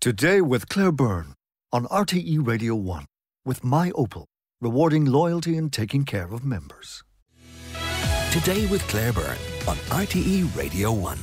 Today with Claire Byrne on RTE Radio 1 with My Opel, rewarding loyalty and taking care of members. Today with Claire Byrne on RTE Radio 1.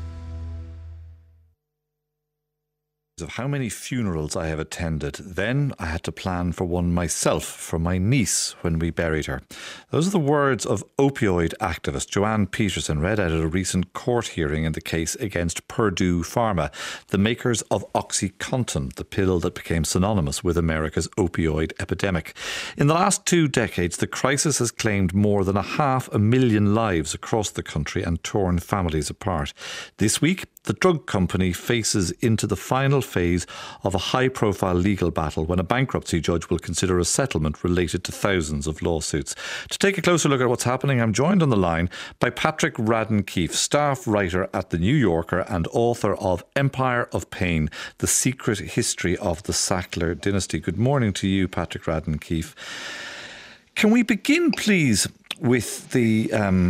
Of how many funerals I have attended. Then I had to plan for one myself for my niece when we buried her. Those are the words of opioid activist Joanne Peterson read out at a recent court hearing in the case against Purdue Pharma, the makers of OxyContin, the pill that became synonymous with America's opioid epidemic. In the last 2 decades, the crisis has claimed more than 500,000 lives across the country and torn families apart. This week, the drug company faces into the final phase of a high-profile legal battle when a bankruptcy judge will consider a settlement related to thousands of lawsuits. To take a closer look at what's happening, I'm joined on the line by Patrick Radden Keefe, staff writer at The New Yorker and author of Empire of Pain, The Secret History of the Sackler Dynasty. Good morning to you, Patrick Radden Keefe. Can we begin, please, with the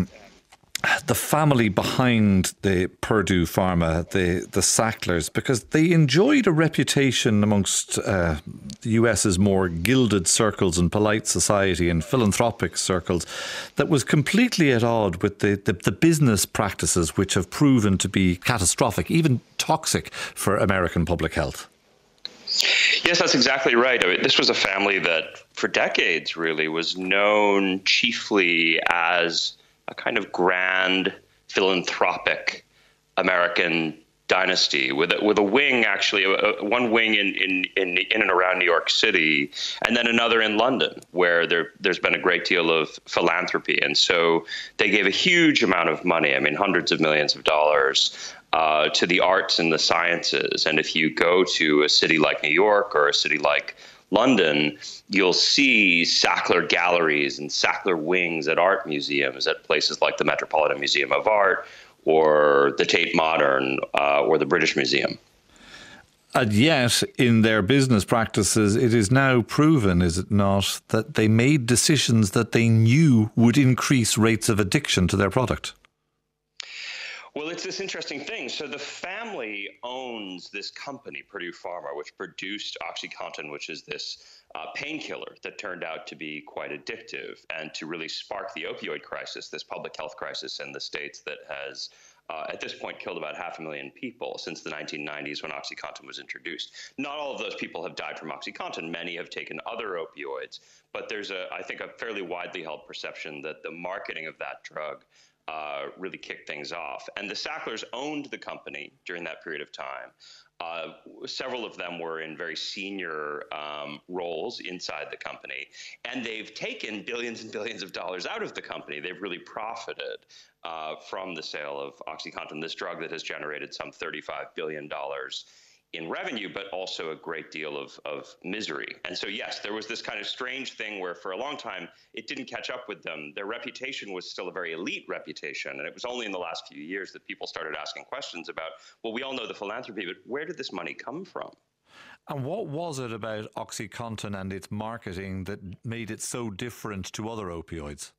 family behind the Purdue Pharma, the Sacklers, because they enjoyed a reputation amongst the US's more gilded circles and polite society and philanthropic circles that was completely at odds with the business practices which have proven to be catastrophic, even toxic for American public health. Yes, that's exactly right. I mean, this was a family that for decades really was known chiefly as a kind of grand philanthropic American dynasty with a wing, actually, one wing in and around New York City, and then another in London, where there's been a great deal of philanthropy. And so they gave a huge amount of money, I mean, hundreds of millions of dollars, to the arts and the sciences. And if you go to a city like New York or a city like London, you'll see Sackler galleries and Sackler wings at art museums at places like the Metropolitan Museum of Art or the Tate Modern or the British Museum. And yet, in their business practices, it is now proven, is it not, that they made decisions that they knew would increase rates of addiction to their product? Well, it's this interesting thing. So the family owns this company, Purdue Pharma, which produced OxyContin, which is this painkiller that turned out to be quite addictive and to really spark the opioid crisis, this public health crisis in the States that has at this point killed about 500,000 people since the 1990s when OxyContin was introduced. Not all of those people have died from OxyContin. Many have taken other opioids. But there's, I think, a fairly widely held perception that the marketing of that drug really kicked things off. And the Sacklers owned the company during that period of time. Several of them were in very senior roles inside the company, and they've taken billions and billions of dollars out of the company. They've really profited from the sale of OxyContin, this drug that has generated some $35 billion in revenue, but also a great deal of misery. And so, yes, there was this kind of strange thing where for a long time, it didn't catch up with them. Their reputation was still a very elite reputation. And it was only in the last few years that people started asking questions about, well, we all know the philanthropy, but where did this money come from? And what was it about OxyContin and its marketing that made it so different to other opioids?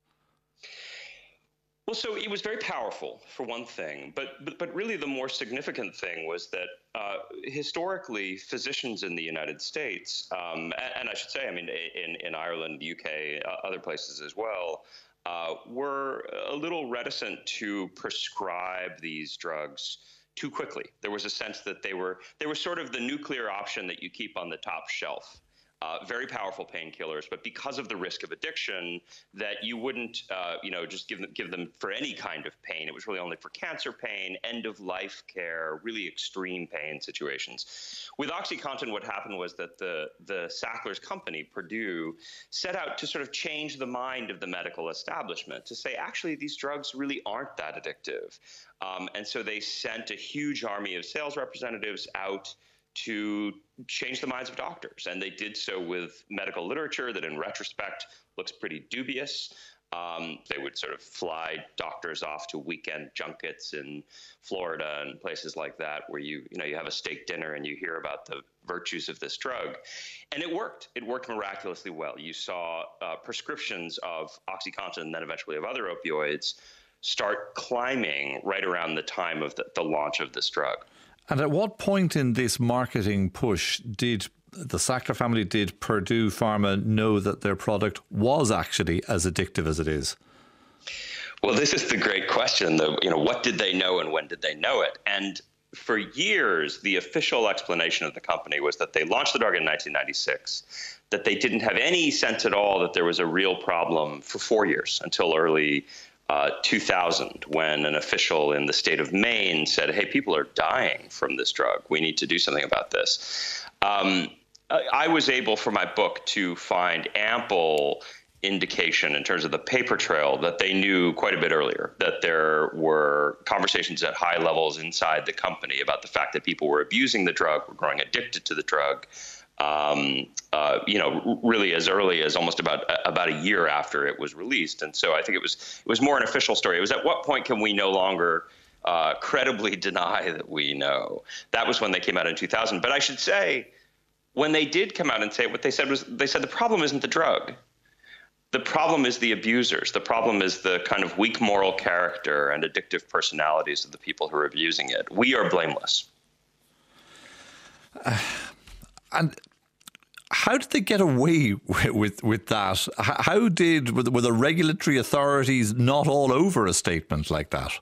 Well, so it was very powerful, for one thing, but really the more significant thing was that historically, physicians in the United States, and I should say, I mean, in Ireland, UK, other places as well, were a little reticent to prescribe these drugs too quickly. There was a sense that they were sort of the nuclear option that you keep on the top shelf. Very powerful painkillers, but because of the risk of addiction, that you wouldn't, just give them for any kind of pain. It was really only for cancer pain, end-of-life care, really extreme pain situations. With OxyContin, what happened was that the Sacklers company, Purdue, set out to sort of change the mind of the medical establishment to say, actually, these drugs really aren't that addictive. And so they sent a huge army of sales representatives out to change the minds of doctors. And they did so with medical literature that in retrospect looks pretty dubious. They would sort of fly doctors off to weekend junkets in Florida and places like that where you have a steak dinner and you hear about the virtues of this drug. And it worked. It worked miraculously well. You saw prescriptions of OxyContin and then eventually of other opioids start climbing right around the time of the launch of this drug. And at what point in this marketing push did the Sackler family, did Purdue Pharma know that their product was actually as addictive as it is? Well, this is the great question. What did they know and when did they know it? And for years, the official explanation of the company was that they launched the drug in 1996, that they didn't have any sense at all that there was a real problem for 4 years until early 2000, when an official in the state of Maine said, hey, people are dying from this drug. We need to do something about this. I was able, for my book, to find ample indication in terms of the paper trail that they knew quite a bit earlier, that there were conversations at high levels inside the company about the fact that people were abusing the drug, were growing addicted to the drug, really as early as almost about a year after it was released. And so I think it was more an official story. It was at what point can we no longer credibly deny that we know? That was when they came out in 2000. But I should say, when they did come out and say it, what they said was, they said the problem isn't the drug. The problem is the abusers. The problem is the kind of weak moral character and addictive personalities of the people who are abusing it. We are blameless. And how did they get away with that? Were the regulatory authorities not all over a statement like that?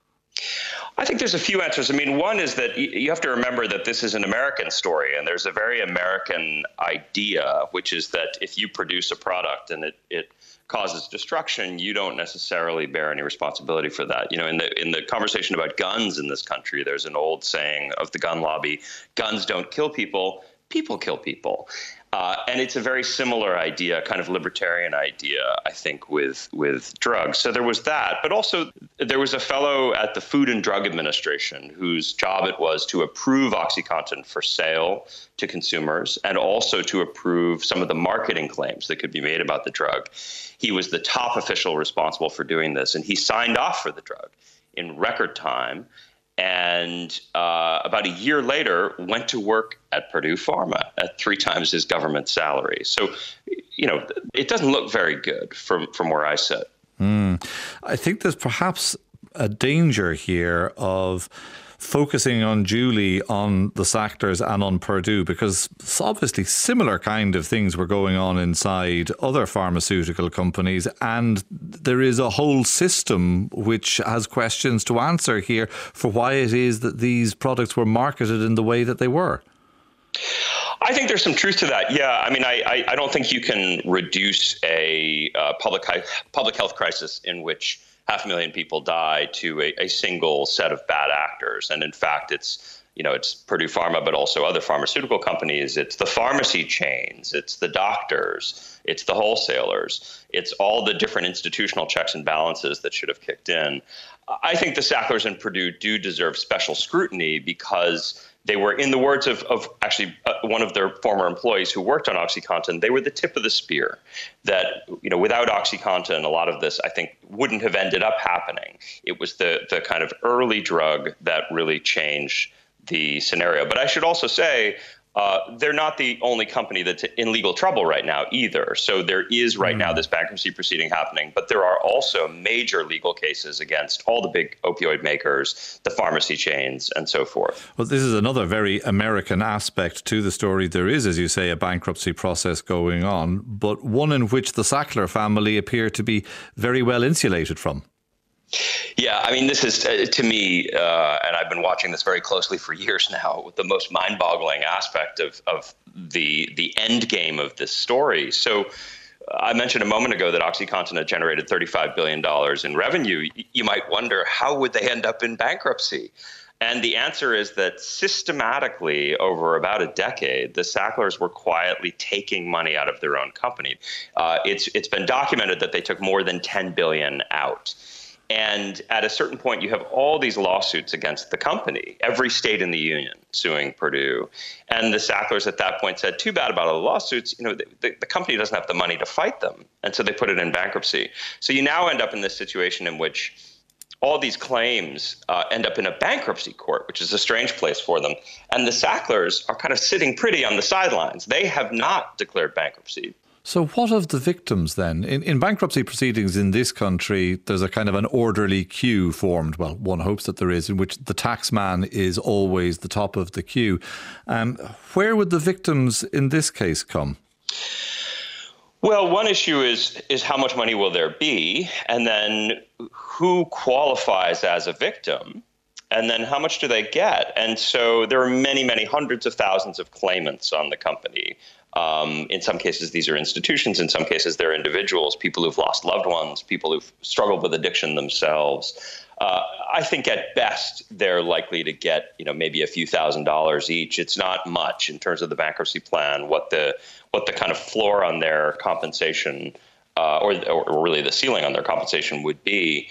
I think there's a few answers. I mean, one is that you have to remember that this is an American story, and there's a very American idea, which is that if you produce a product and it causes destruction, you don't necessarily bear any responsibility for that. In the conversation about guns in this country, there's an old saying of the gun lobby: guns don't kill people, people kill people. And it's a very similar idea, kind of libertarian idea, I think, with drugs. So there was that. But also there was a fellow at the Food and Drug Administration whose job it was to approve OxyContin for sale to consumers and also to approve some of the marketing claims that could be made about the drug. He was the top official responsible for doing this, and he signed off for the drug in record time. And about a year later, went to work at Purdue Pharma at 3 times his government salary. So, it doesn't look very good from where I sit. I think there's perhaps a danger here of focusing unduly on the Sacklers and on Purdue, because obviously similar kind of things were going on inside other pharmaceutical companies, and there is a whole system which has questions to answer here for why it is that these products were marketed in the way that they were. I think there's some truth to that. Yeah, I mean, I don't think you can reduce a public health crisis in which 500,000 people die to a single set of bad actors. And in fact, it's Purdue Pharma, but also other pharmaceutical companies. It's the pharmacy chains. It's the doctors. It's the wholesalers. It's all the different institutional checks and balances that should have kicked in. I think the Sacklers and Purdue do deserve special scrutiny because they were, in the words of actually one of their former employees who worked on OxyContin, they were the tip of the spear. That, without OxyContin, a lot of this, I think, wouldn't have ended up happening. It was the kind of early drug that really changed the scenario. But I should also say, they're not the only company that's in legal trouble right now either. So there is right now this bankruptcy proceeding happening, but there are also major legal cases against all the big opioid makers, the pharmacy chains, and so forth. Well, this is another very American aspect to the story. There is, as you say, a bankruptcy process going on, but one in which the Sackler family appear to be very well insulated from. Yeah, I mean, this is, to me, and I've been watching this very closely for years now, the most mind-boggling aspect of the end game of this story. So I mentioned a moment ago that OxyContin had generated $35 billion in revenue. You might wonder, how would they end up in bankruptcy? And the answer is that systematically, over about a decade, the Sacklers were quietly taking money out of their own company. It's been documented that they took more than $10 billion out. And at a certain point, you have all these lawsuits against the company, every state in the union suing Purdue. And the Sacklers at that point said, too bad about all the lawsuits. The company doesn't have the money to fight them. And so they put it in bankruptcy. So you now end up in this situation in which all these claims end up in a bankruptcy court, which is a strange place for them. And the Sacklers are kind of sitting pretty on the sidelines. They have not declared bankruptcy. So what of the victims then? In bankruptcy proceedings in this country, there's a kind of an orderly queue formed. Well, one hopes that there is, in which the taxman is always the top of the queue. Where would the victims in this case come? Well, one issue is how much money will there be, and then who qualifies as a victim, and then how much do they get? And so there are many, many hundreds of thousands of claimants on the company. In some cases, these are institutions. In some cases, they're individuals, people who've lost loved ones, people who've struggled with addiction themselves. I think at best, they're likely to get, maybe a few $1,000s each. It's not much in terms of the bankruptcy plan, what the kind of floor on their compensation or really the ceiling on their compensation would be.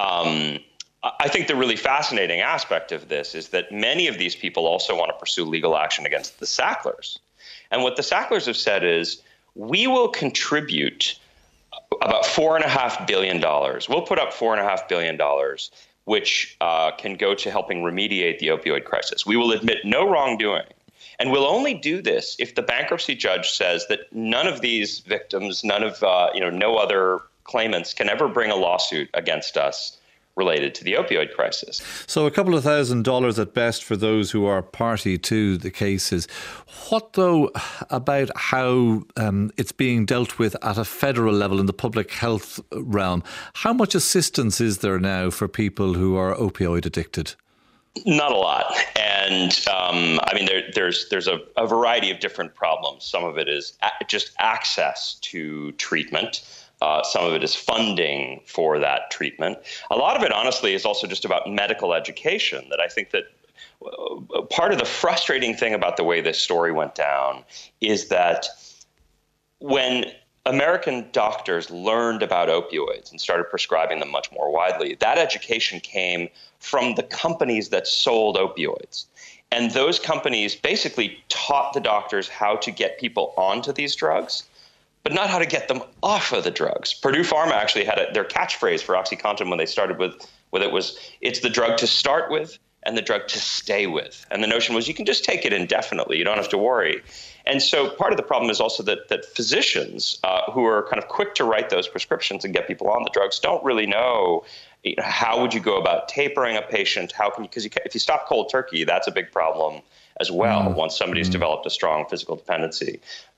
I think the really fascinating aspect of this is that many of these people also want to pursue legal action against the Sacklers. And what the Sacklers have said is, we will contribute about $4.5 billion. We'll put up $4.5 billion, which can go to helping remediate the opioid crisis. We will admit no wrongdoing. And we'll only do this if the bankruptcy judge says that none of these victims, no other claimants can ever bring a lawsuit against us related to the opioid crisis. So a couple of $1,000s at best for those who are party to the cases. What, though, about how it's being dealt with at a federal level in the public health realm? How much assistance is there now for people who are opioid addicted? Not a lot. And there's a variety of different problems. Some of it is just access to treatment. Some of it is funding for that treatment. A lot of it, honestly, is also just about medical education. That I think that part of the frustrating thing about the way this story went down is that when American doctors learned about opioids and started prescribing them much more widely, that education came from the companies that sold opioids. And those companies basically taught the doctors how to get people onto these drugs, but not how to get them off of the drugs. Purdue Pharma actually had their catchphrase for OxyContin when they started with it was, it's the drug to start with and the drug to stay with. And the notion was you can just take it indefinitely. You don't have to worry. And so part of the problem is also that physicians who are kind of quick to write those prescriptions and get people on the drugs don't really know how would you go about tapering a patient? Because if you stop cold turkey, that's a big problem as well once somebody's developed a strong physical dependency.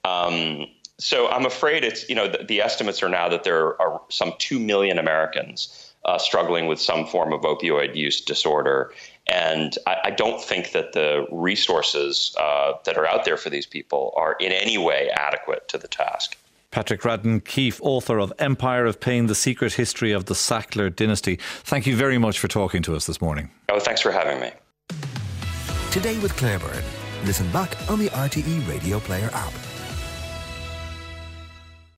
So I'm afraid it's, the estimates are now that there are some 2 million Americans struggling with some form of opioid use disorder. And I don't think that the resources that are out there for these people are in any way adequate to the task. Patrick Radden-Keefe, author of Empire of Pain, The Secret History of the Sackler Dynasty. Thank you very much for talking to us this morning. Oh, thanks for having me. Today with Claire Byrne. Listen back on the RTE Radio Player app.